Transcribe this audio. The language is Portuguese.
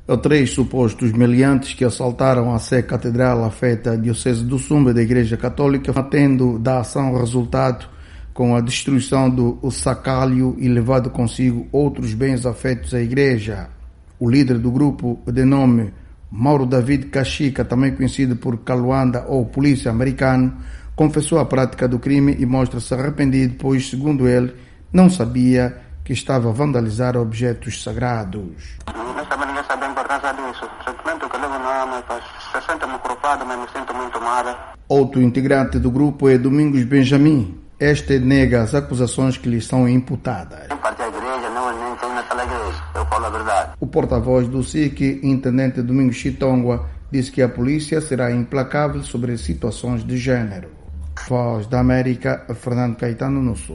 3 supostos meliantes que assaltaram a Sé Catedral afeta a Diocese do Sumba da Igreja Católica, tendo da ação resultado com a destruição do sacálio e levado consigo outros bens afetos à Igreja. O líder do grupo, de nome Mauro David Cachica, também conhecido por Caluanda ou Polícia Americano, confessou a prática do crime e mostra-se arrependido, pois, segundo ele, não sabia que estava a vandalizar objetos sagrados. Não sabia ninguém sabe a importância disso. O sentimento que levo na alma, se sente-me culpado, mas me sinto muito mal. Outro integrante do grupo é Domingos Benjamin. Este nega as acusações que lhe são imputadas. Eu parti à igreja, nem tenho naquela igreja, eu falo a verdade. O porta-voz do SIC, intendente Domingos Chitongua, disse que a polícia será implacável sobre situações de género. Voz da América, Fernando Caetano no Sul.